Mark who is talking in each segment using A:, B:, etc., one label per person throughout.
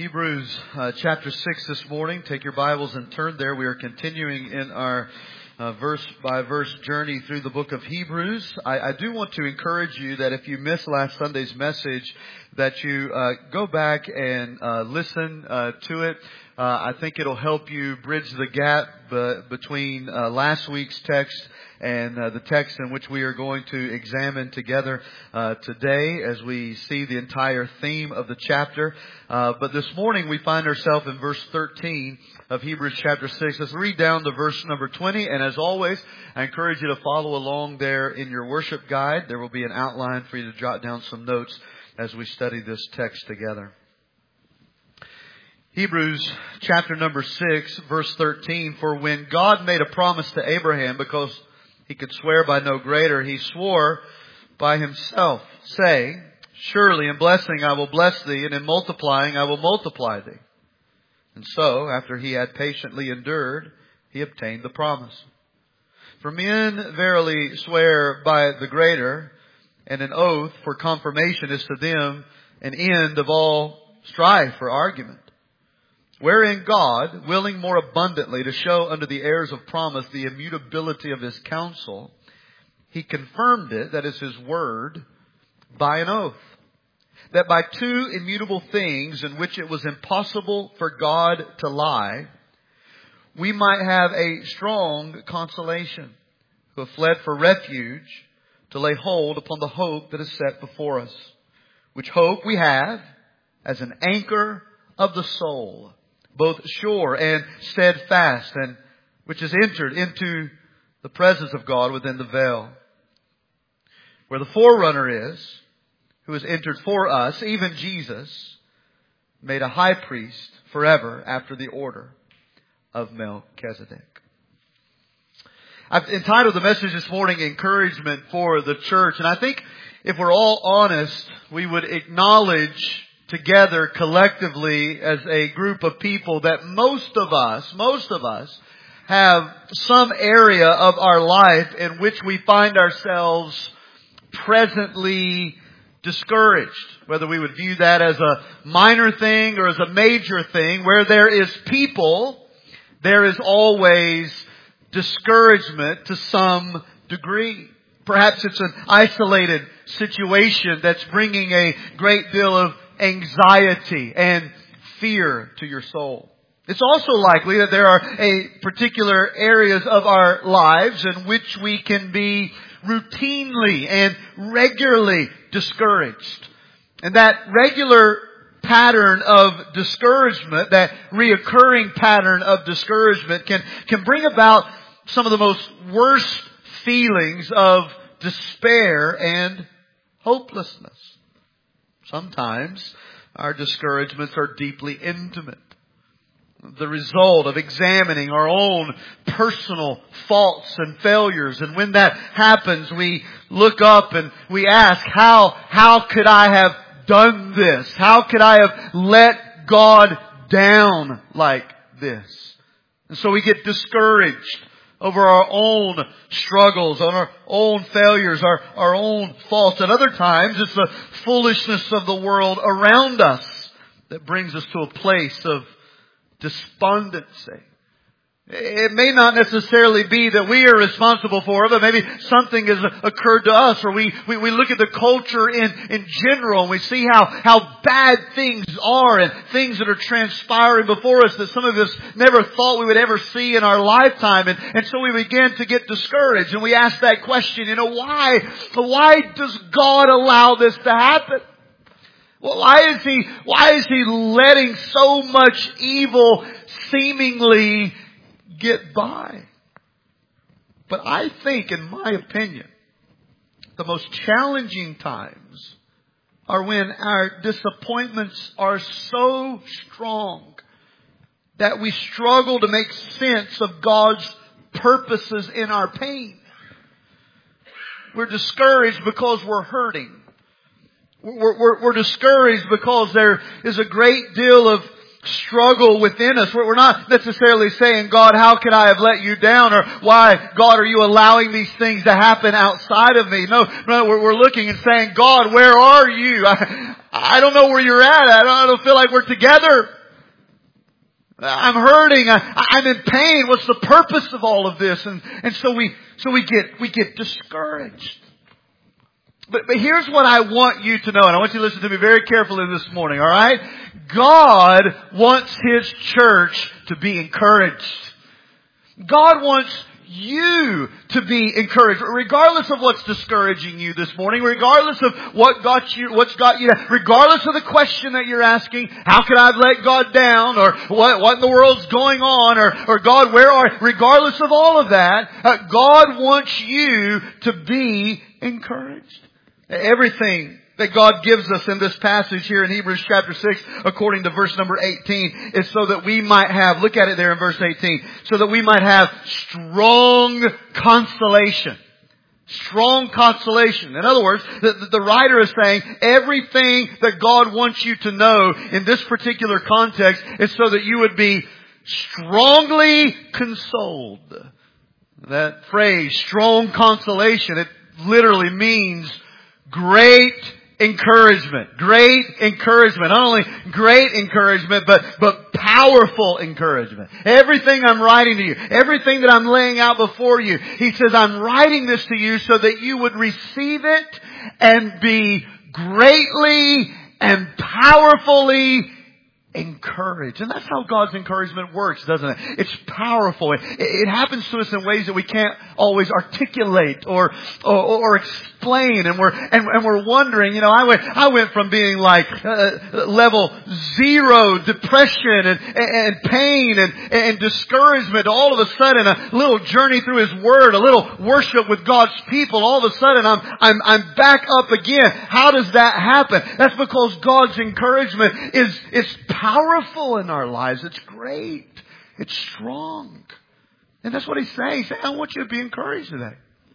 A: Hebrews chapter 6 this morning. Take your Bibles and turn there. We are continuing in our verse-by-verse journey through the book of Hebrews. I do want to encourage you that if you missed last Sunday's message, that you go back and listen to it. I think it'll help you bridge the gap between last week's text and the text in which we are going to examine together today as we see the entire theme of the chapter. But this morning we find ourselves in verse 13 of Hebrews chapter 6. Let's read down to verse number 20. And as always, I encourage you to follow along there in your worship guide. There will be an outline for you to jot down some notes as we study this text together. Hebrews chapter number 6, verse 13. For when God made a promise to Abraham, because he could swear by no greater, he swore by himself, saying, surely in blessing I will bless thee, and in multiplying I will multiply thee. And so, after he had patiently endured, he obtained the promise. For men verily swear by the greater, and an oath for confirmation is to them an end of all strife or argument. Wherein God, willing more abundantly to show unto the heirs of promise the immutability of His counsel, He confirmed it, that is His word, by an oath. That by two immutable things in which it was impossible for God to lie, we might have a strong consolation, who have fled for refuge to lay hold upon the hope that is set before us. Which hope we have as an anchor of the soul, both sure and steadfast, and which has entered into the presence of God within the veil, where the forerunner is, who has entered for us, even Jesus, made a high priest forever after the order of Melchizedek. I've entitled the message this morning, Encouragement for the Church. And I think if we're all honest, we would acknowledge together collectively as a group of people that most of us have some area of our life in which we find ourselves presently discouraged. Whether we would view that as a minor thing or as a major thing, where there is people, there is always discouragement to some degree. Perhaps it's an isolated situation that's bringing a great deal of anxiety and fear to your soul. It's also likely that there are particular areas of our lives in which we can be routinely and regularly discouraged. And that regular pattern of discouragement, that reoccurring pattern of discouragement can bring about some of the most worst feelings of despair and hopelessness. Sometimes our discouragements are deeply intimate. The result of examining our own personal faults and failures. And when that happens, we look up and we ask, how could I have done this? How could I have let God down like this? And so we get discouraged over our own struggles, on our own failures, our own faults. At other times, it's the foolishness of the world around us that brings us to a place of despondency. It may not necessarily be that we are responsible for it, but maybe something has occurred to us, or we look at the culture in general and we see how bad things are and things that are transpiring before us that some of us never thought we would ever see in our lifetime. And so we begin to get discouraged and we ask that question, why does God allow this to happen? Well, why is He letting so much evil seemingly get by? But I think, in my opinion, the most challenging times are when our disappointments are so strong that we struggle to make sense of God's purposes in our pain. We're discouraged because we're hurting. We're discouraged because there is a great deal of struggle within us. We're not necessarily saying, God, how could I have let you down? Or why, God, are you allowing these things to happen outside of me? No, we're looking and saying, God, where are you? I don't know where you're at. I don't feel like we're together. I'm hurting. I'm in pain. What's the purpose of all of this? And so we get discouraged. But here's what I want you to know, and I want you to listen to me very carefully this morning, all right? God wants His church to be encouraged. God wants you to be encouraged, regardless of what's discouraging you this morning, regardless of what's got you, regardless of the question that you're asking, how could I have let God down, or what in the world's going on, or God, regardless of all of that, God wants you to be encouraged. Everything that God gives us in this passage here in Hebrews chapter 6, according to verse number 18, is so that we might have, look at it there in verse 18, so that we might have strong consolation. Strong consolation. In other words, the writer is saying everything that God wants you to know in this particular context is so that you would be strongly consoled. That phrase, strong consolation, it literally means great encouragement. Great encouragement. Not only great encouragement, but powerful encouragement. Everything I'm writing to you, everything that I'm laying out before you, he says, I'm writing this to you so that you would receive it and be greatly and powerfully encouraged. And that's how God's encouragement works, doesn't it? It's powerful. It happens to us in ways that we can't always articulate or explain. And we're wondering, I went from being like level 0 depression and pain and discouragement to all of a sudden a little journey through His Word, a little worship with God's people. All of a sudden I'm back up again. How does that happen? That's because God's encouragement is powerful in our lives. It's great. It's strong. And that's what He's saying. He's saying, I want you to be encouraged today.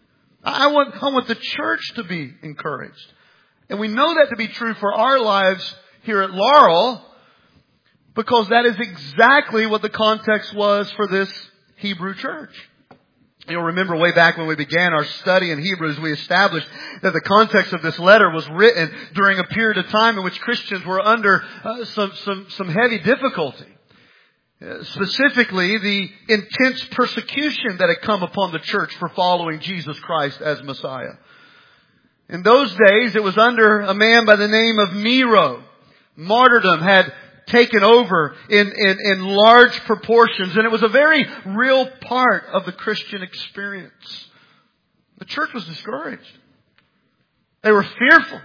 A: I want the church to be encouraged. And we know that to be true for our lives here at Laurel, because that is exactly what the context was for this Hebrew church. You'll remember way back when we began our study in Hebrews, we established that the context of this letter was written during a period of time in which Christians were under some heavy difficulty. Specifically, the intense persecution that had come upon the church for following Jesus Christ as Messiah. In those days, it was under a man by the name of Nero. Martyrdom had taken over in large proportions, and it was a very real part of the Christian experience. The church was discouraged. They were fearful,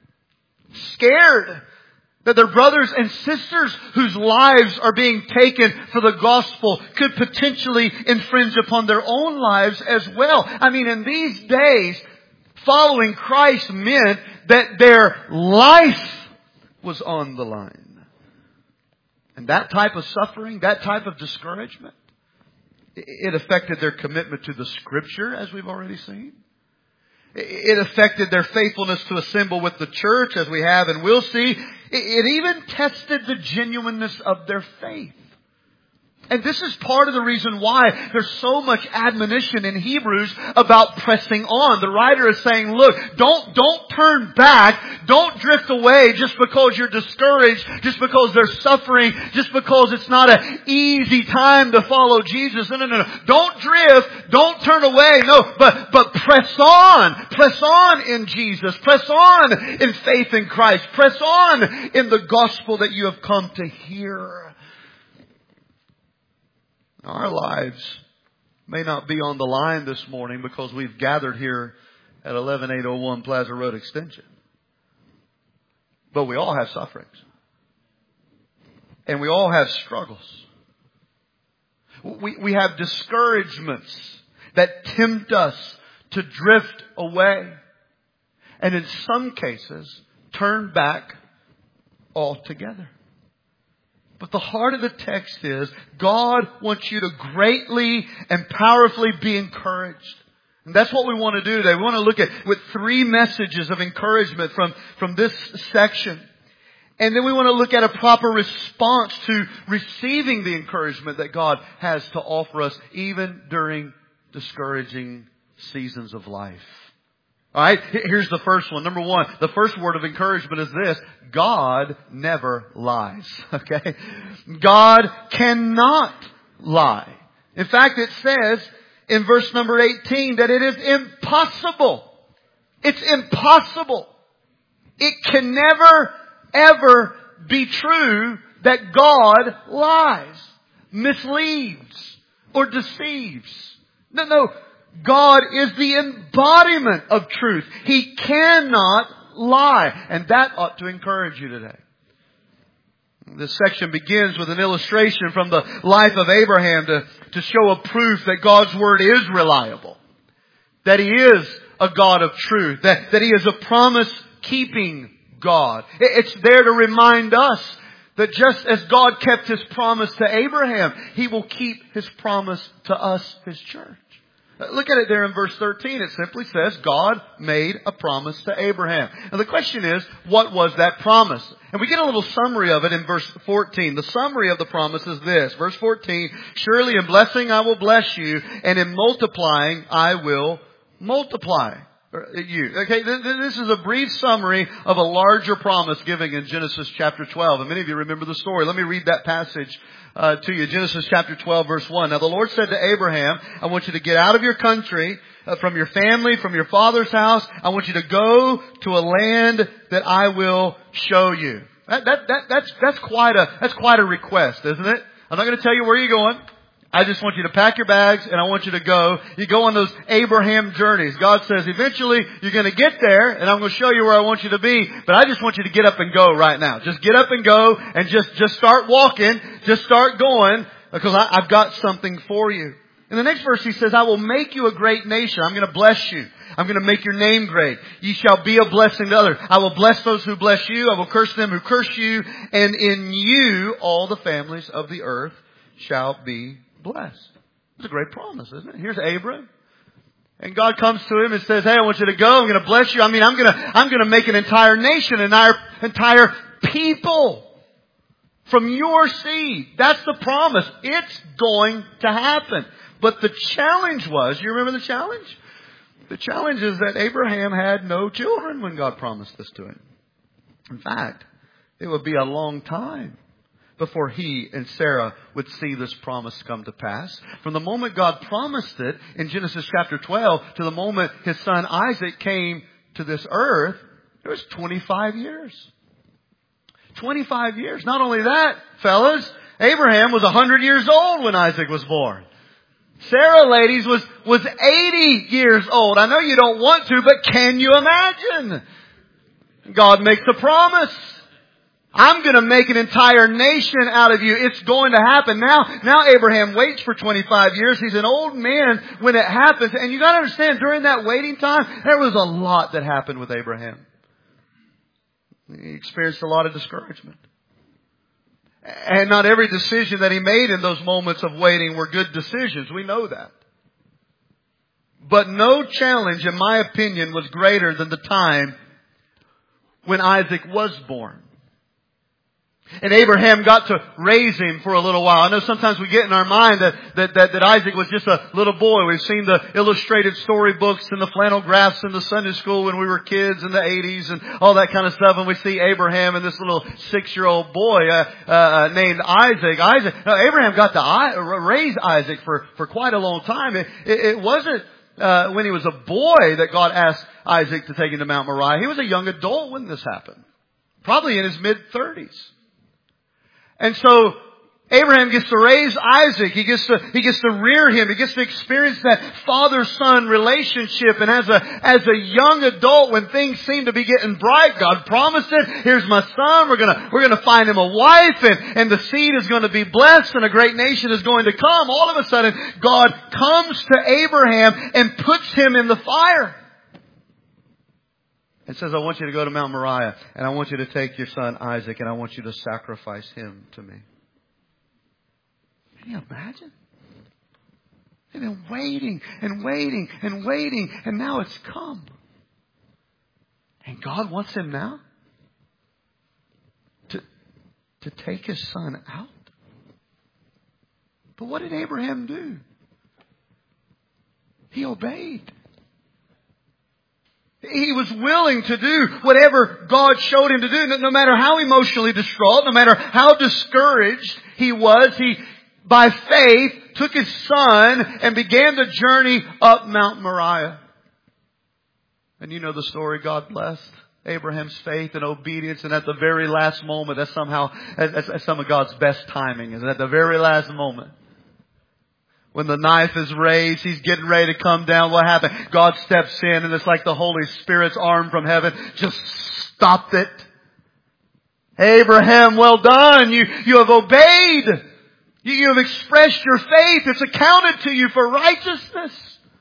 A: scared that their brothers and sisters whose lives are being taken for the gospel could potentially infringe upon their own lives as well. I mean, in these days, following Christ meant that their life was on the line. And that type of suffering, that type of discouragement, it affected their commitment to the Scripture, as we've already seen. It affected their faithfulness to assemble with the church, as we have and will see. It even tested the genuineness of their faith. And this is part of the reason why there's so much admonition in Hebrews about pressing on. The writer is saying, look, don't turn back. Don't drift away just because you're discouraged, just because there's suffering, just because it's not an easy time to follow Jesus. No. Don't drift. Don't turn away. No, but press on. Press on in Jesus. Press on in faith in Christ. Press on in the gospel that you have come to hear. Our lives may not be on the line this morning because we've gathered here at 11801 Plaza Road Extension. But we all have sufferings. And we all have struggles. We have discouragements that tempt us to drift away. And in some cases, turn back altogether. But the heart of the text is God wants you to greatly and powerfully be encouraged. And that's what we want to do today. We want to look at with 3 messages of encouragement from this section. And then we want to look at a proper response to receiving the encouragement that God has to offer us even during discouraging seasons of life. Alright, here's the first one. Number one, the first word of encouragement is this: God never lies. Okay? God cannot lie. In fact, it says in verse number 18 that it is impossible. It's impossible. It can never, ever be true that God lies, misleads, or deceives. No. God is the embodiment of truth. He cannot lie. And that ought to encourage you today. This section begins with an illustration from the life of Abraham to show a proof that God's Word is reliable. That He is a God of truth. That He is a promise-keeping God. It's there to remind us that just as God kept His promise to Abraham, He will keep His promise to us, His church. Look at it there in verse 13. It simply says, God made a promise to Abraham. Now the question is, what was that promise? And we get a little summary of it in verse 14. The summary of the promise is this. Verse 14, surely in blessing I will bless you, and in multiplying I will multiply you. Okay, this is a brief summary of a larger promise given in Genesis chapter 12. And many of you remember the story. Let me read that passage to you. Genesis chapter 12 verse 1. Now the Lord said to Abraham, I want you to get out of your country, from your family, from your father's house. I want you to go to a land that I will show you. That's quite a request, isn't it? I'm not going to tell you where you're going. I just want you to pack your bags and I want you to go. You go on those Abraham journeys. God says eventually you're going to get there and I'm going to show you where I want you to be. But I just want you to get up and go right now. Just get up and go and just start walking. Just start going because I've got something for you. In the next verse he says, I will make you a great nation. I'm going to bless you. I'm going to make your name great. You shall be a blessing to others. I will bless those who bless you. I will curse them who curse you. And in you all the families of the earth shall be blessed. It's a great promise, isn't it? Here's Abram. And God comes to him and says, hey, I want you to go. I'm going to bless you. I'm going to make an entire nation, an entire people from your seed. That's the promise. It's going to happen. But the challenge was, you remember the challenge? The challenge is that Abraham had no children when God promised this to him. In fact, it would be a long time before he and Sarah would see this promise come to pass. From the moment God promised it in Genesis chapter 12 to the moment his son Isaac came to this earth, there was 25 years. 25 years. Not only that, fellas, Abraham was 100 years old when Isaac was born. Sarah, ladies, was 80 years old. I know you don't want to, but can you imagine? God makes a promise. I'm going to make an entire nation out of you. It's going to happen. Now Abraham waits for 25 years. He's an old man when it happens. And you got to understand, during that waiting time, there was a lot that happened with Abraham. He experienced a lot of discouragement. And not every decision that he made in those moments of waiting were good decisions. We know that. But no challenge, in my opinion, was greater than the time when Isaac was born. And Abraham got to raise him for a little while. I know sometimes we get in our mind that Isaac was just a little boy. We've seen the illustrated storybooks and the flannel graphs in the Sunday school when we were kids in the 80s and all that kind of stuff. And we see Abraham and this little 6-year-old boy named Isaac. Abraham got to raise Isaac for quite a long time. It wasn't when he was a boy that God asked Isaac to take him to Mount Moriah. He was a young adult when this happened. Probably in his mid-30s. And so Abraham gets to raise Isaac. He gets to rear him. He gets to experience that father-son relationship. And as a young adult, when things seem to be getting bright, God promised it. Here's my son. We're gonna find him a wife, and the seed is going to be blessed, and a great nation is going to come. All of a sudden, God comes to Abraham and puts him in the fire. And says, I want you to go to Mount Moriah, and I want you to take your son Isaac, and I want you to sacrifice him to me. Can you imagine? They've been waiting and waiting and waiting, and now it's come. And God wants him now to take his son out. But what did Abraham do? He obeyed. He was willing to do whatever God showed him to do, no matter how emotionally distraught, no matter how discouraged he was. He, by faith, took his son and began the journey up Mount Moriah. And you know the story. God blessed Abraham's faith and obedience, and at the very last moment, that's some of God's best timing, is at the very last moment. When the knife is raised, he's getting ready to come down. What happened? God steps in, and it's like the Holy Spirit's arm from heaven just stopped it. Abraham, well done. You have obeyed. You have expressed your faith. It's accounted to you for righteousness.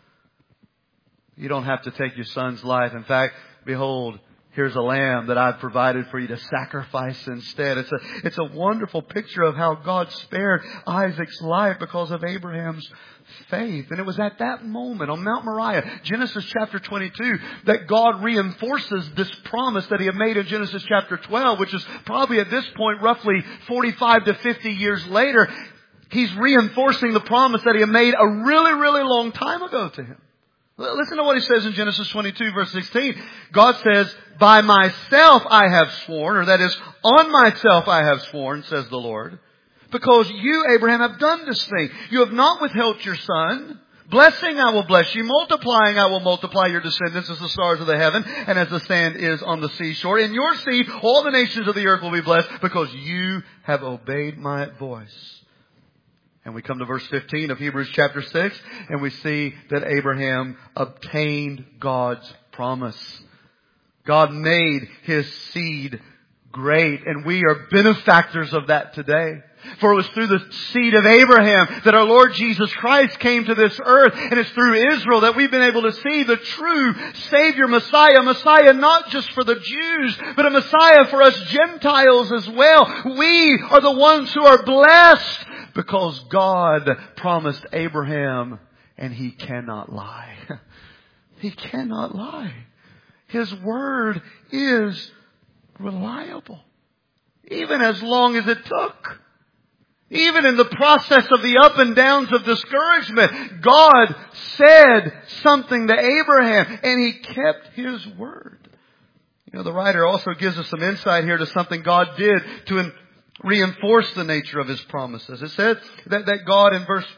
A: You don't have to take your son's life. In fact, behold, here's a lamb that I've provided for you to sacrifice instead. It's a wonderful picture of how God spared Isaac's life because of Abraham's faith. And it was at that moment on Mount Moriah, Genesis chapter 22, that God reinforces this promise that He had made in Genesis chapter 12, which is probably at this point roughly 45 to 50 years later. He's reinforcing the promise that He had made a really, really long time ago to him. Listen to what He says in Genesis 22 verse 16. God says, by myself I have sworn, or that is, on myself I have sworn, says the Lord, because you, Abraham, have done this thing. You have not withheld your son. Blessing I will bless you. Multiplying I will multiply your descendants as the stars of the heaven and as the sand is on the seashore. In your seed all the nations of the earth will be blessed because you have obeyed my voice. And we come to verse 15 of Hebrews chapter 6, and we see that Abraham obtained God's promise. God made his seed great, and we are benefactors of that today. For it was through the seed of Abraham that our Lord Jesus Christ came to this earth, and it's through Israel that we've been able to see the true Savior Messiah. A Messiah not just for the Jews, but a Messiah for us Gentiles as well. We are the ones who are blessed because God promised Abraham, and He cannot lie. He cannot lie. His word is reliable. Even as long as it took. Even in the process of the up and downs of discouragement, God said something to Abraham, and He kept His word. You know, the writer also gives us some insight here to something God did to reinforce the nature of His promises. It says that God in verse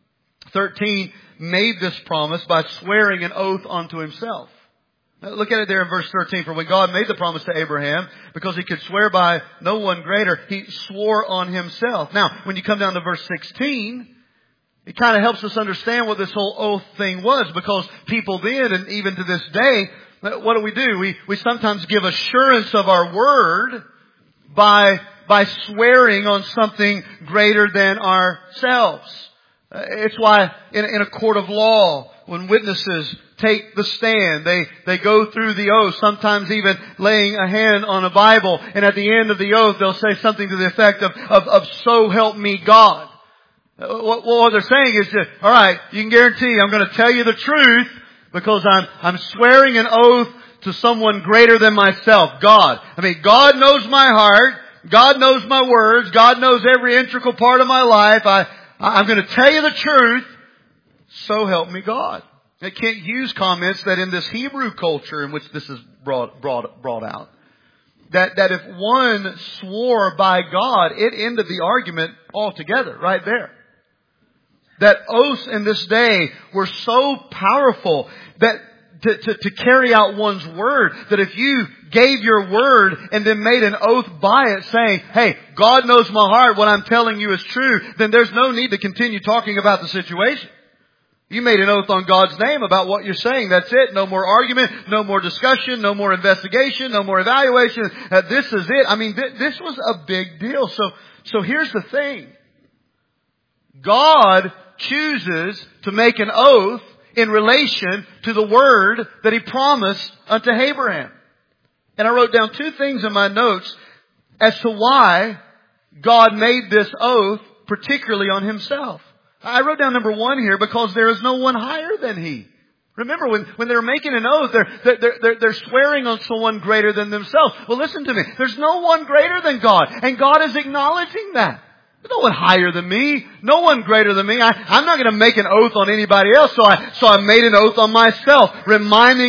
A: 13 made this promise by swearing an oath unto Himself. Now, look at it there in verse 13. For when God made the promise to Abraham, because He could swear by no one greater, He swore on Himself. Now, when you come down to verse 16, it kind of helps us understand what this whole oath thing was, because people then, and even to this day, what do? We sometimes give assurance of our word by swearing on something greater than ourselves. It's why in a court of law, when witnesses take the stand, they go through the oath, sometimes even laying a hand on a Bible, and at the end of the oath they'll say something to the effect of so help me God. What they're saying is that, all right, you can guarantee I'm going to tell you the truth because I'm swearing an oath to someone greater than myself, God. I mean, God knows my heart. God knows my words. God knows every integral part of my life. I'm going to tell you the truth. So help me God. I can't use comments that in this Hebrew culture in which this is brought out, that if one swore by God, it ended the argument altogether right there. That oaths in this day were so powerful that to carry out one's word, that if you gave your word and then made an oath by it saying, hey, God knows my heart, what I'm telling you is true, then there's no need to continue talking about the situation. You made an oath on God's name about what you're saying. That's it. No more argument, no more discussion, no more investigation, no more evaluation. This is it. I mean, this was a big deal. So here's the thing. God chooses to make an oath in relation to the word that He promised unto Abraham. And I wrote down two things in my notes as to why God made this oath particularly on Himself. I wrote down number one here, because there is no one higher than He. Remember, when they're making an oath, they're swearing on someone greater than themselves. Well, listen to me. There's no one greater than God. And God is acknowledging that. There's no one higher than me. No one greater than me. I'm not going to make an oath on anybody else. So I made an oath on myself, reminding us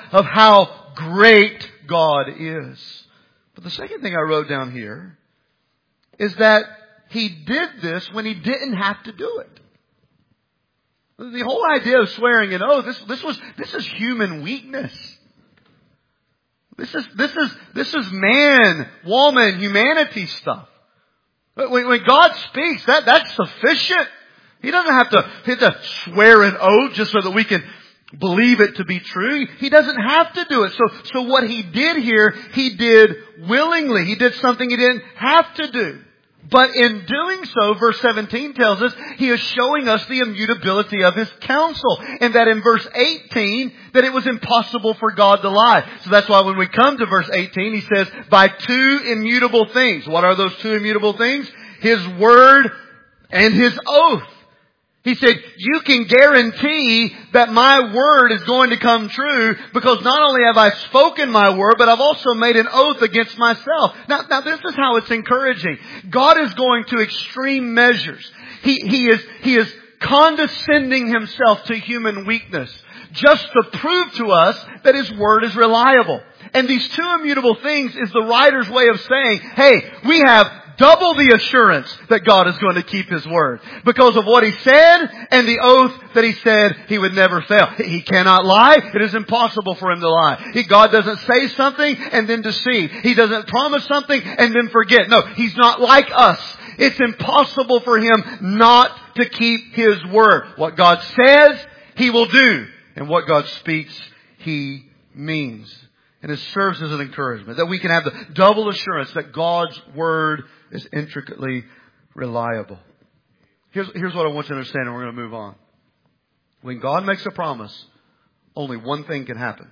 A: of how great God is. But the second thing I wrote down here is that He did this when He didn't have to do it. The whole idea of swearing an oath, this is human weakness. This is man, woman, humanity stuff. When God speaks, that's sufficient. He doesn't have to swear an oath just so that we can believe it to be true. He doesn't have to do it. So what He did here, He did willingly. He did something He didn't have to do. But in doing so, verse 17 tells us, He is showing us the immutability of His counsel. And that in verse 18, that it was impossible for God to lie. So that's why when we come to verse 18, He says, by two immutable things. What are those two immutable things? His word and His oath. He said, you can guarantee that my word is going to come true because not only have I spoken my word, but I've also made an oath against myself. Now this is how it's encouraging. God is going to extreme measures. He is condescending Himself to human weakness just to prove to us that His word is reliable. And these two immutable things is the writer's way of saying, hey, we have double the assurance that God is going to keep His word because of what He said and the oath that He said He would never fail. He cannot lie. It is impossible for Him to lie. God doesn't say something and then deceive. He doesn't promise something and then forget. No, He's not like us. It's impossible for Him not to keep His word. What God says, He will do. And what God speaks, He means. And it serves as an encouragement that we can have the double assurance that God's word is intricately reliable. Here's what I want you to understand, and we're going to move on. When God makes a promise, only one thing can happen.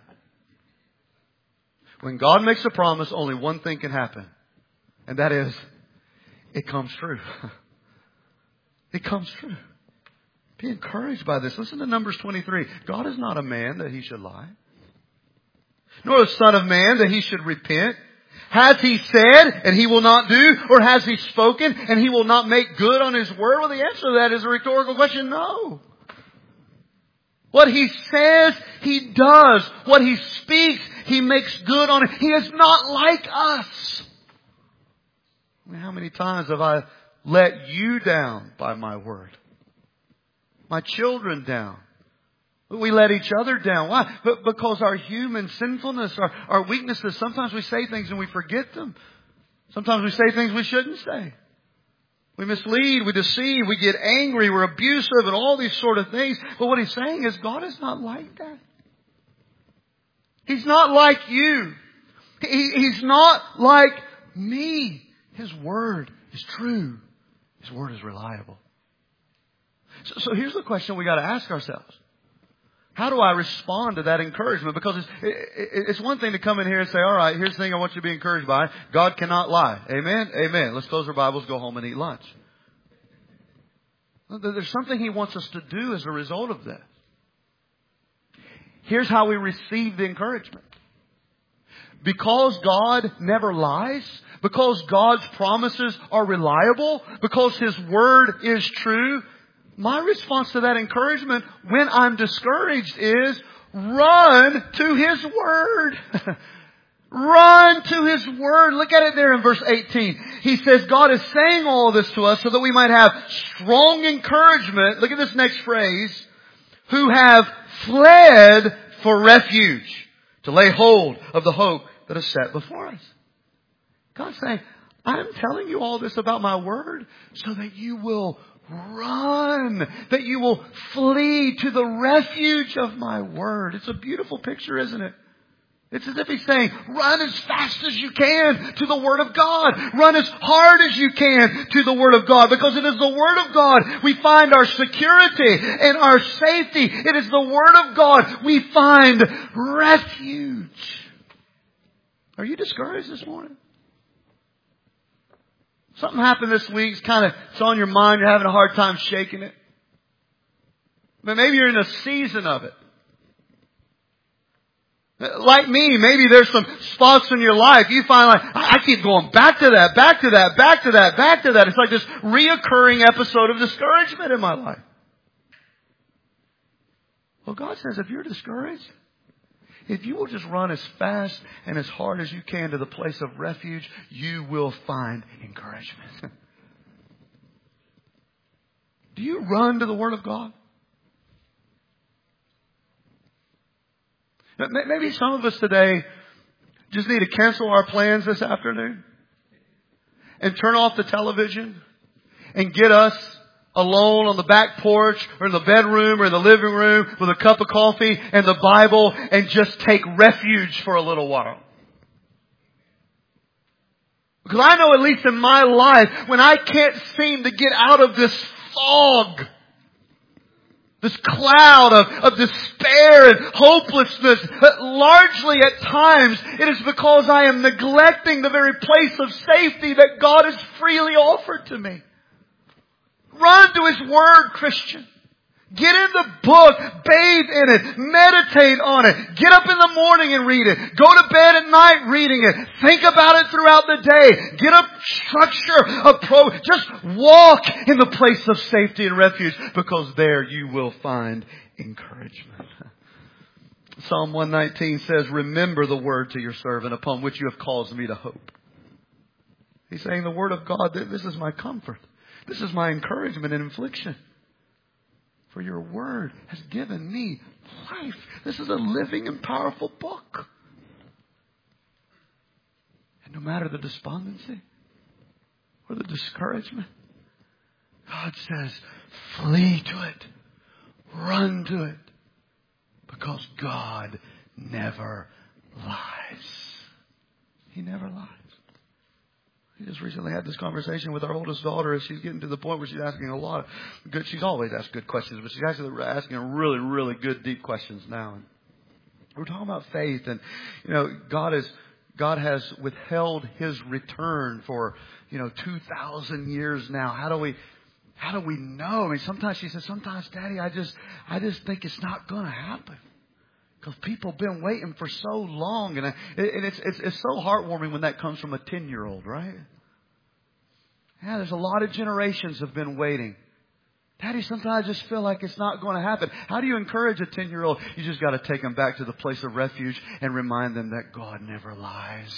A: When God makes a promise, only one thing can happen. And that is, it comes true. It comes true. Be encouraged by this. Listen to Numbers 23. God is not a man that He should lie, nor a son of man that He should repent. Has He said and He will not do? Or has He spoken and He will not make good on His word? Well, the answer to that is a rhetorical question. No. What He says, He does. What He speaks, He makes good on it. He is not like us. I mean, how many times have I let you down by my word? My children down. We let each other down. Why? Because our human sinfulness, our weaknesses, sometimes we say things and we forget them. Sometimes we say things we shouldn't say. We mislead, we deceive, we get angry, we're abusive and all these sort of things. But what He's saying is God is not like that. He's not like you. He's not like me. His word is true. His word is reliable. So here's the question we got to ask ourselves. How do I respond to that encouragement? Because it's one thing to come in here and say, all right, here's the thing I want you to be encouraged by. God cannot lie. Amen? Amen. Let's close our Bibles, go home and eat lunch. There's something He wants us to do as a result of this. Here's how we receive the encouragement. Because God never lies, because God's promises are reliable, because His word is true, my response to that encouragement when I'm discouraged is run to His word. Run to His word. Look at it there in verse 18. He says God is saying all of this to us so that we might have strong encouragement. Look at this next phrase. Who have fled for refuge to lay hold of the hope that is set before us. God's saying, I'm telling you all this about my word so that you will run, that you will flee to the refuge of my word. It's a beautiful picture, isn't it? It's as if He's saying, run as fast as you can to the Word of God. Run as hard as you can to the Word of God. Because it is the Word of God we find our security and our safety. It is the Word of God we find refuge. Are you discouraged this morning? Something happened this week. It's on your mind. You're having a hard time shaking it. But maybe you're in a season of it. Like me, maybe there's some spots in your life you find like, I keep going back to that, back to that, back to that, back to that. It's like this reoccurring episode of discouragement in my life. Well, God says if you're discouraged, If you will just run as fast and as hard as you can to the place of refuge, you will find encouragement. Do you run to the Word of God? Maybe some of us today just need to cancel our plans this afternoon and turn off the television and get us alone on the back porch or in the bedroom or in the living room with a cup of coffee and the Bible and just take refuge for a little while. Because I know, at least in my life, when I can't seem to get out of this fog, this cloud of despair and hopelessness, largely at times it is because I am neglecting the very place of safety that God has freely offered to me. Run to His Word, Christian. Get in the book, bathe in it, meditate on it, get up in the morning and read it, go to bed at night reading it, think about it throughout the day, get a structure, just walk in the place of safety and refuge, because there you will find encouragement. Psalm 119 says, remember the word to your servant upon which you have caused me to hope. He's saying the Word of God, this is my comfort. This is my encouragement in affliction. For your Word has given me life. This is a living and powerful book. And no matter the despondency or the discouragement, God says, flee to it. Run to it. Because God never lies. He never lies. We just recently had this conversation with our oldest daughter as she's getting to the point where she's asking a lot of good, she's always asked good questions, but she's actually asking really, really good, deep questions now. And we're talking about faith, and, God has withheld His return for, 2,000 years now. How do we know? I mean, sometimes she says, sometimes, Daddy, I just think it's not going to happen. Because people have been waiting for so long. And it's so heartwarming when that comes from a 10-year-old, right? Yeah, there's a lot of generations have been waiting. Daddy, sometimes I just feel like it's not going to happen. How do you encourage a 10-year-old? You just got to take them back to the place of refuge and remind them that God never lies.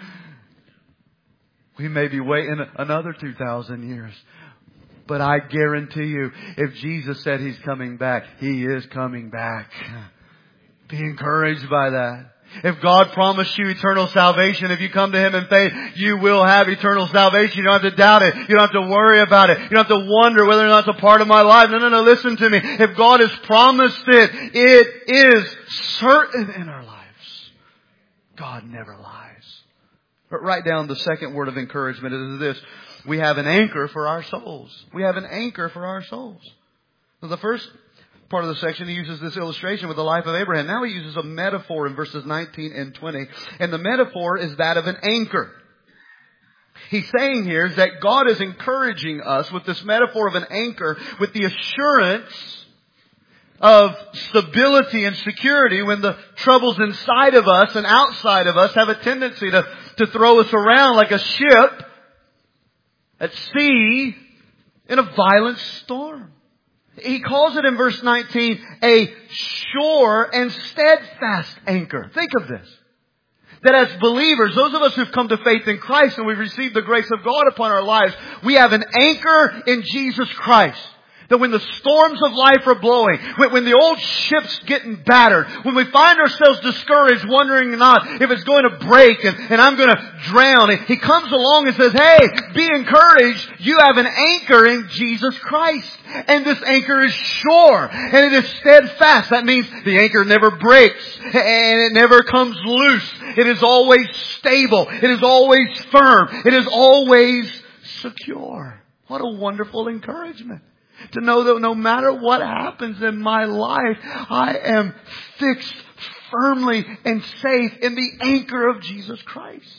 A: We may be waiting another 2,000 years. But I guarantee you, if Jesus said He's coming back, He is coming back. Be encouraged by that. If God promised you eternal salvation, if you come to Him in faith, you will have eternal salvation. You don't have to doubt it. You don't have to worry about it. You don't have to wonder whether or not it's a part of my life. No. Listen to me. If God has promised it, it is certain in our lives. God never lies. But write down the second word of encouragement. It is this. We have an anchor for our souls. We have an anchor for our souls. So the first part of the section, he uses this illustration with the life of Abraham. Now he uses a metaphor in verses 19 and 20. And the metaphor is that of an anchor. He's saying here is that God is encouraging us with this metaphor of an anchor, with the assurance of stability and security when the troubles inside of us and outside of us have a tendency to throw us around like a ship at sea in a violent storm. He calls it in verse 19 a sure and steadfast anchor. Think of this. That as believers, those of us who've come to faith in Christ and we've received the grace of God upon our lives, we have an anchor in Jesus Christ. That when the storms of life are blowing, when the old ship's getting battered, when we find ourselves discouraged, wondering not if it's going to break and I'm going to drown, He comes along and says, hey, be encouraged. You have an anchor in Jesus Christ. And this anchor is sure and it is steadfast. That means the anchor never breaks and it never comes loose. It is always stable. It is always firm. It is always secure. What a wonderful encouragement. To know that no matter what happens in my life, I am fixed firmly and safe in the anchor of Jesus Christ.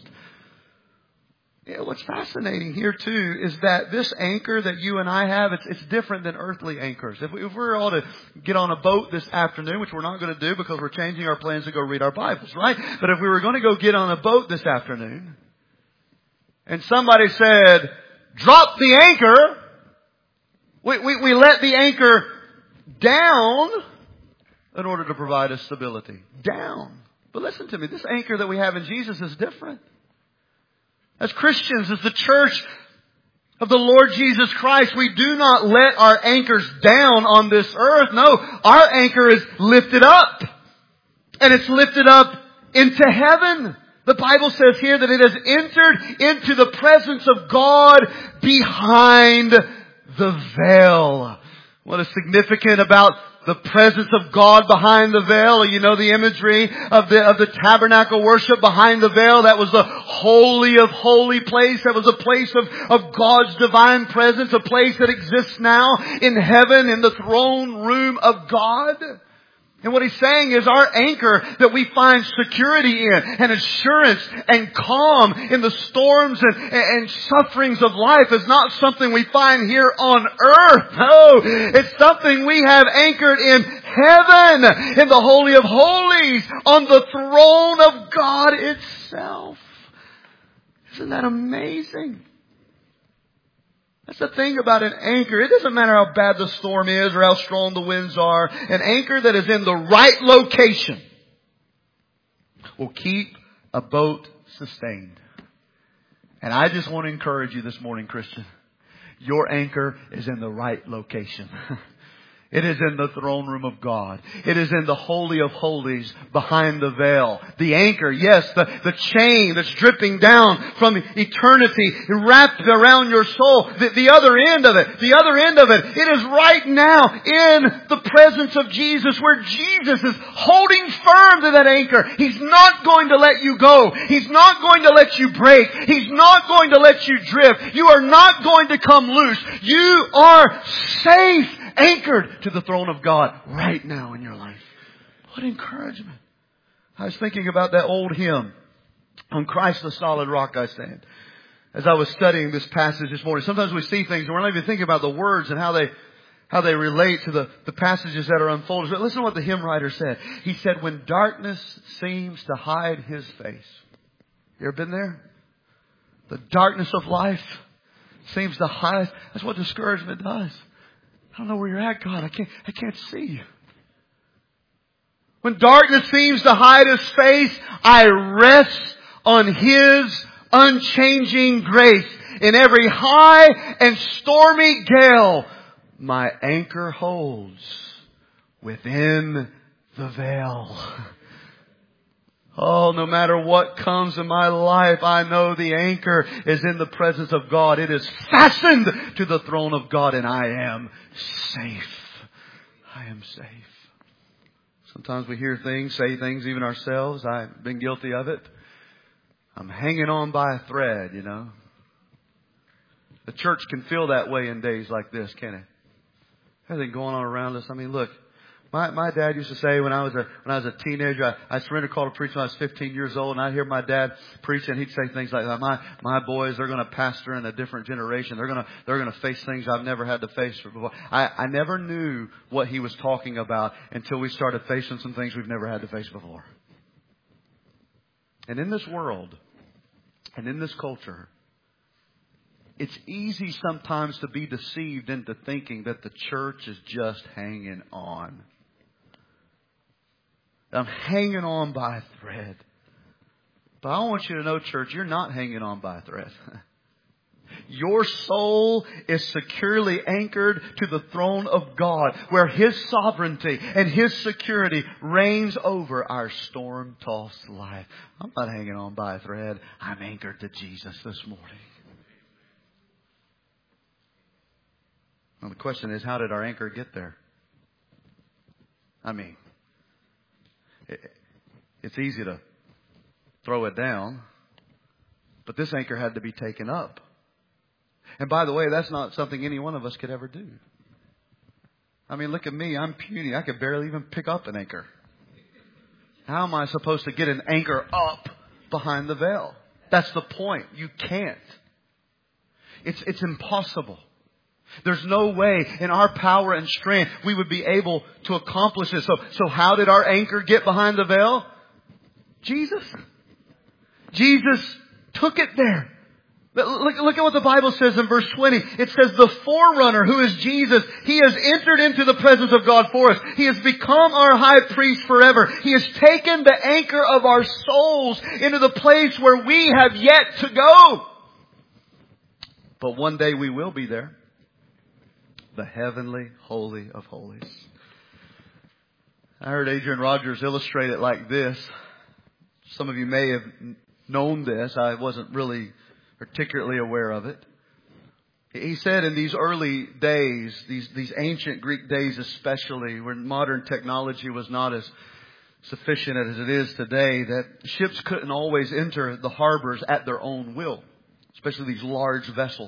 A: What's fascinating here too is that this anchor that you and I have, it's different than earthly anchors. If we're all to get on a boat this afternoon, which we're not going to do because we're changing our plans to go read our Bibles, right? But if we were going to go get on a boat this afternoon and somebody said, drop the anchor, we let the anchor down in order to provide us stability. Down. But listen to me, this anchor that we have in Jesus is different. As Christians, as the church of the Lord Jesus Christ, we do not let our anchors down on this earth. No, our anchor is lifted up. And it's lifted up into heaven. The Bible says here that it has entered into the presence of God behind the veil. What is significant about the presence of God behind the veil? You know the imagery of the tabernacle worship behind the veil. That was the holy of holy place. That was a place of God's divine presence. A place that exists now in heaven, in the throne room of God. And what he's saying is our anchor that we find security in and assurance and calm in the storms and sufferings of life is not something we find here on earth. No, it's something we have anchored in heaven, in the Holy of Holies, on the throne of God itself. Isn't that amazing? That's the thing about an anchor. It doesn't matter how bad the storm is or how strong the winds are. An anchor that is in the right location will keep a boat sustained. And I just want to encourage you this morning, Christian. Your anchor is in the right location. It is in the throne room of God. It is in the Holy of Holies behind the veil. The anchor, yes, the chain that's dripping down from eternity wrapped around your soul. The other end of it, it is right now in the presence of Jesus, where Jesus is holding firm to that anchor. He's not going to let you go. He's not going to let you break. He's not going to let you drift. You are not going to come loose. You are safe, anchored to the throne of God right now in your life. What encouragement. I was thinking about that old hymn, "On Christ the solid rock I stand," as I was studying this passage this morning. Sometimes we see things and we're not even thinking about the words and how they relate to the passages that are unfolded. But listen to what the hymn writer said. He said, "When darkness seems to hide His face." You ever been there? The darkness of life seems to hide. That's what discouragement does. I don't know where you're at, God. I can't see you. When darkness seems to hide His face, I rest on His unchanging grace. In every high and stormy gale, my anchor holds within the veil. Oh, no matter what comes in my life, I know the anchor is in the presence of God. It is fastened to the throne of God, and I am safe. I am safe. Sometimes we hear things, say things, even ourselves. I've been guilty of it. I'm hanging on by a thread, you know. The church can feel that way in days like this, can't it? Everything going on around us. I mean, look. My dad used to say when I was a teenager, I surrendered call to preach when I was 15 years old, and I'd hear my dad preach, and he'd say things like that. My boys, they're going to pastor in a different generation. They're going to face things I've never had to face before. I never knew what he was talking about until we started facing some things we've never had to face before. And in this world, and in this culture, it's easy sometimes to be deceived into thinking that the church is just hanging on. I'm hanging on by a thread. But I want you to know, church, you're not hanging on by a thread. Your soul is securely anchored to the throne of God, where His sovereignty and His security reigns over our storm-tossed life. I'm not hanging on by a thread. I'm anchored to Jesus this morning. Well, the question is, how did our anchor get there? I mean, it's easy to throw it down, but this anchor had to be taken up. And by the way, that's not something any one of us could ever do. I mean, look at me. I'm puny. I could barely even pick up an anchor. How am I supposed to get an anchor up behind the veil? That's the point. You can't. It's impossible. There's no way in our power and strength we would be able to accomplish this. So how did our anchor get behind the veil? Jesus. Jesus took it there. Look at what the Bible says in verse 20. It says, the forerunner, who is Jesus, He has entered into the presence of God for us. He has become our high priest forever. He has taken the anchor of our souls into the place where we have yet to go. But one day we will be there. The heavenly holy of holies. I heard Adrian Rogers illustrate it like this. Some of you may have known this. I wasn't really particularly aware of it. He said in these early days, these ancient Greek days especially, when modern technology was not as sufficient as it is today, that ships couldn't always enter the harbors at their own will, especially these large vessels.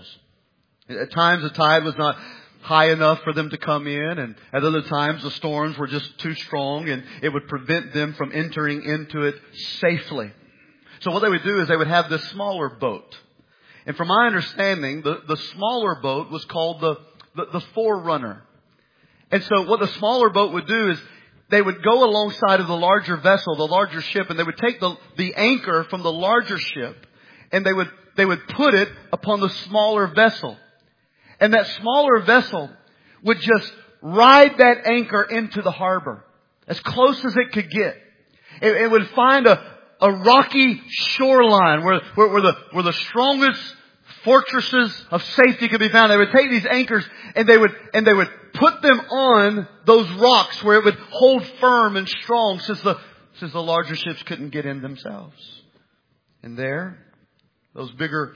A: At times the tide was not high enough for them to come in, and at other times the storms were just too strong and it would prevent them from entering into it safely. So what they would do is they would have this smaller boat. And from my understanding, the smaller boat was called the forerunner. And so what the smaller boat would do is they would go alongside of the larger vessel, the larger ship, and they would take the anchor from the larger ship and they would put it upon the smaller vessel. And that smaller vessel would just ride that anchor into the harbor as close as it could get. It would find a rocky shoreline where the strongest fortresses of safety could be found. They would take these anchors and they would put them on those rocks where it would hold firm and strong since the larger ships couldn't get in themselves. And there, those bigger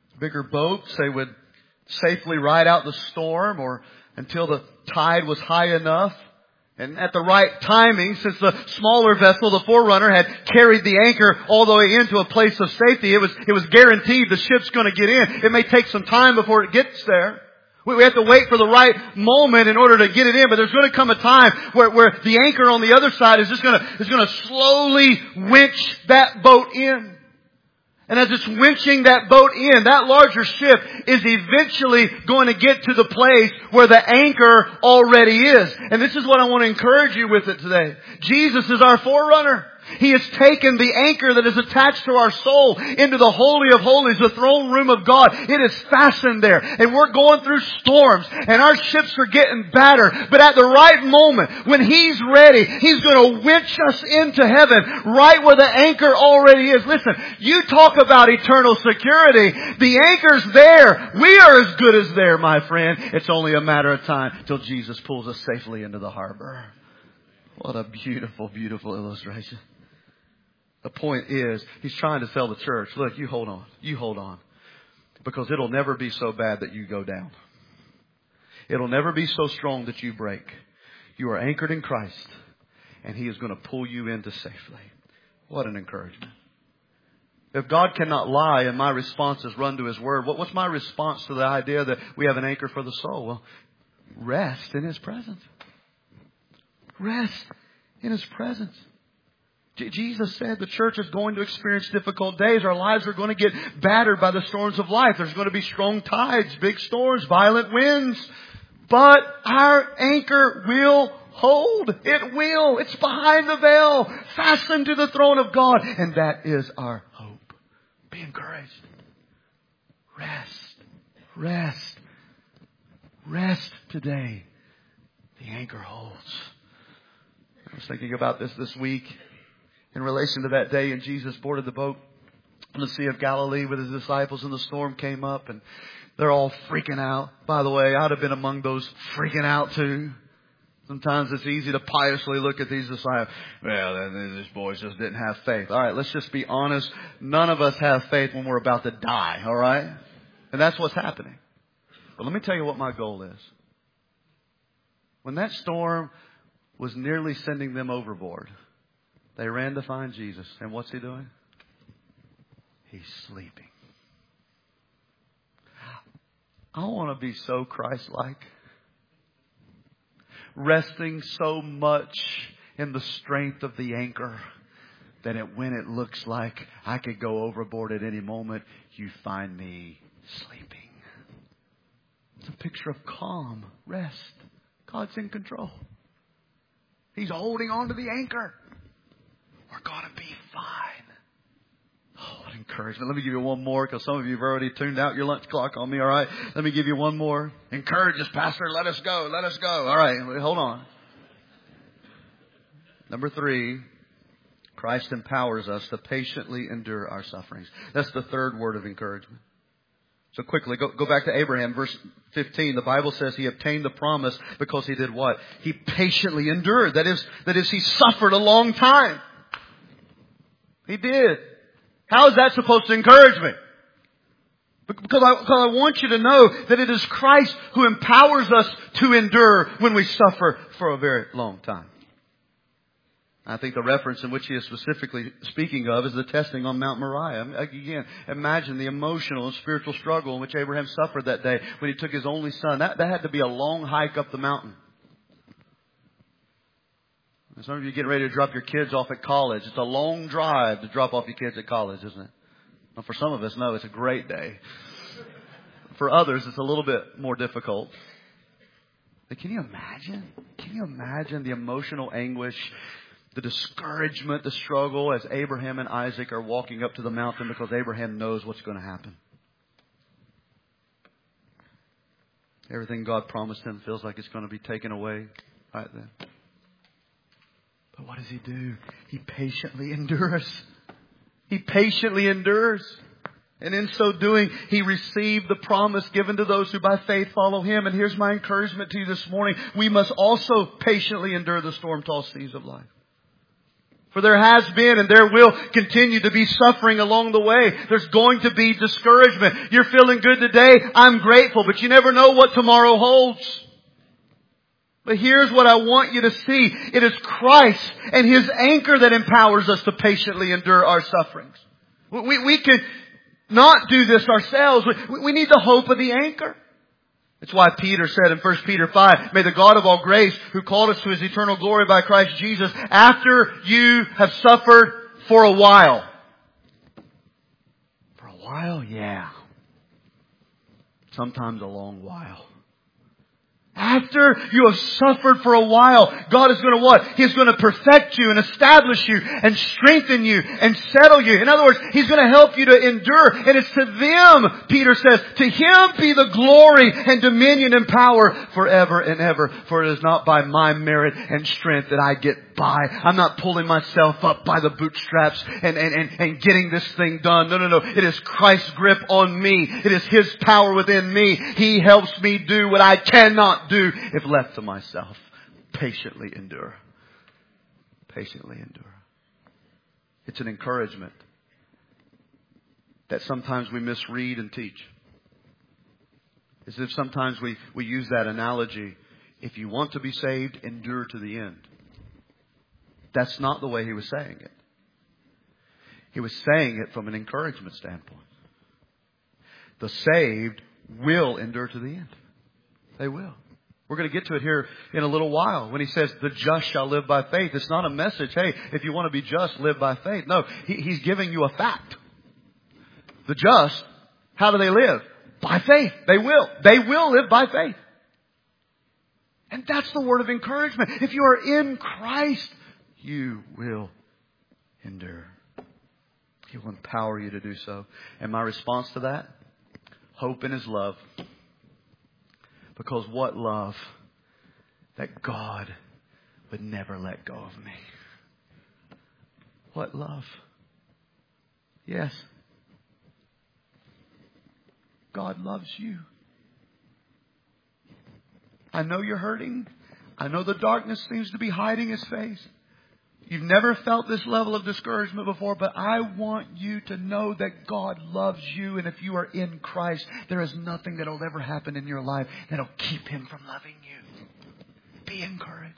A: boats, they would safely ride out the storm or until the tide was high enough. And at the right timing, since the smaller vessel, the forerunner, had carried the anchor all the way into a place of safety, it was guaranteed the ship's going to get in. It may take some time before it gets there. We have to wait for the right moment in order to get it in, but there's going to come a time where the anchor on the other side is going to slowly winch that boat in. And as it's winching that boat in, that larger ship is eventually going to get to the place where the anchor already is. And this is what I want to encourage you with it today. Jesus is our forerunner. He has taken the anchor that is attached to our soul into the Holy of Holies, the throne room of God. It is fastened there. And we're going through storms and our ships are getting battered. But at the right moment, when He's ready, He's going to winch us into heaven right where the anchor already is. Listen, you talk about eternal security. The anchor's there. We are as good as there, my friend. It's only a matter of time till Jesus pulls us safely into the harbor. What a beautiful, beautiful illustration. The point is, He's trying to tell the church, look, you hold on. You hold on. Because it'll never be so bad that you go down. It'll never be so strong that you break. You are anchored in Christ. And He is going to pull you into safely. What an encouragement. If God cannot lie and my response is run to His Word, what's my response to the idea that we have an anchor for the soul? Well, rest in His presence. Rest in His presence. Jesus said the church is going to experience difficult days. Our lives are going to get battered by the storms of life. There's going to be strong tides, big storms, violent winds. But our anchor will hold. It will. It's behind the veil, fastened to the throne of God. And that is our hope. Be encouraged. Rest. Rest. Rest today. The anchor holds. I was thinking about this week in relation to that day, and Jesus boarded the boat on the Sea of Galilee with His disciples, and the storm came up, and they're all freaking out. By the way, I'd have been among those freaking out too. Sometimes it's easy to piously look at these disciples. Well, these boys just didn't have faith. All right, let's just be honest. None of us have faith when we're about to die, all right? And that's what's happening. But let me tell you what my goal is. When that storm was nearly sending them overboard, they ran to find Jesus. And what's He doing? He's sleeping. I want to be so Christ-like. Resting so much in the strength of the anchor that when it looks like I could go overboard at any moment, you find me sleeping. It's a picture of calm, rest. God's in control. He's holding on to the anchor. We're going to be fine. Oh, what encouragement. Let me give you one more, because some of you have already tuned out your lunch clock on me. All right. Let me give you one more. Encourage us, Pastor. Let us go. Let us go. All right. Hold on. Number 3, Christ empowers us to patiently endure our sufferings. That's the third word of encouragement. So quickly, go back to Abraham, verse 15. The Bible says he obtained the promise because he did what? He patiently endured. That is, he suffered a long time. He did. How is that supposed to encourage me? Because I want you to know that it is Christ who empowers us to endure when we suffer for a very long time. I think the reference in which he is specifically speaking of is the testing on Mount Moriah. Again, imagine the emotional and spiritual struggle in which Abraham suffered that day when he took his only son. That had to be a long hike up the mountain. Some of you getting ready to drop your kids off at college. It's a long drive to drop off your kids at college, isn't it? Well, for some of us, no, it's a great day. For others, it's a little bit more difficult. But can you imagine? Can you imagine the emotional anguish, the discouragement, the struggle as Abraham and Isaac are walking up to the mountain because Abraham knows what's going to happen? Everything God promised him feels like it's going to be taken away right then. But what does he do? He patiently endures. He patiently endures. And in so doing, he received the promise given to those who by faith follow him. And here's my encouragement to you this morning. We must also patiently endure the storm-tossed seas of life. For there has been and there will continue to be suffering along the way. There's going to be discouragement. You're feeling good today. I'm grateful. But you never know what tomorrow holds. But here's what I want you to see. It is Christ and His anchor that empowers us to patiently endure our sufferings. We can not do this ourselves. We need the hope of the anchor. That's why Peter said in 1 Peter 5, may the God of all grace, who called us to His eternal glory by Christ Jesus, after you have suffered for a while. For a while? Yeah. Sometimes a long while. After you have suffered for a while, God is going to what? He's going to perfect you and establish you and strengthen you and settle you. In other words, He's going to help you to endure. And it's to them, Peter says, to Him be the glory and dominion and power forever and ever. For it is not by my merit and strength that I get by. I'm not pulling myself up by the bootstraps and getting this thing done. No. It is Christ's grip on me. It is His power within me. He helps me do what I cannot do if left to myself. Patiently endure. Patiently endure. It's an encouragement that sometimes we misread and teach. As if sometimes we use that analogy. If you want to be saved, endure to the end. That's not the way he was saying it. He was saying it from an encouragement standpoint. The saved will endure to the end. They will. We're going to get to it here in a little while when he says the just shall live by faith. It's not a message, hey, if you want to be just, live by faith. No, he's giving you a fact. The just, how do they live? By faith. They will. They will live by faith. And that's the word of encouragement. If you are in Christ, you will endure. He will empower you to do so. And my response to that? Hope in His love. Because what love? That God would never let go of me. What love? Yes. God loves you. I know you're hurting. I know the darkness seems to be hiding His face. You've never felt this level of discouragement before, but I want you to know that God loves you. And if you are in Christ, there is nothing that will ever happen in your life that will keep Him from loving you. Be encouraged.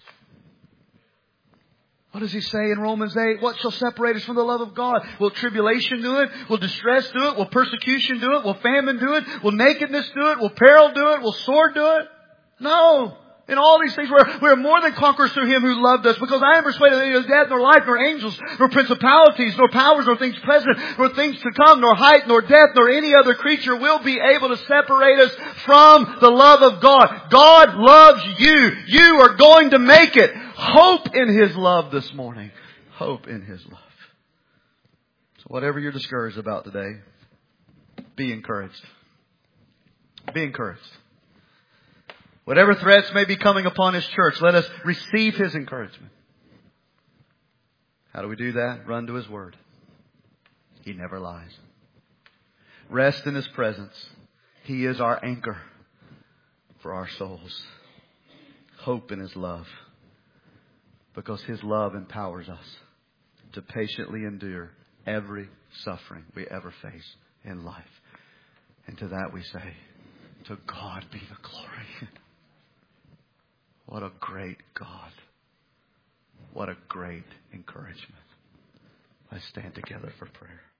A: What does He say in Romans 8? What shall separate us from the love of God? Will tribulation do it? Will distress do it? Will persecution do it? Will famine do it? Will nakedness do it? Will peril do it? Will sword do it? No. In all these things, we are more than conquerors through Him who loved us. Because I am persuaded that neither death, nor life, nor angels, nor principalities, nor powers, nor things present, nor things to come, nor height, nor depth, nor any other creature will be able to separate us from the love of God. God loves you. You are going to make it. Hope in His love this morning. Hope in His love. So Whatever you're discouraged about today, be encouraged. Be encouraged. Whatever threats may be coming upon His church, let us receive His encouragement. How do we do that? Run to His Word. He never lies. Rest in His presence. He is our anchor for our souls. Hope in His love, because His love empowers us to patiently endure every suffering we ever face in life. And to that we say, to God be the glory. What a great God. What a great encouragement. Let's stand together for prayer.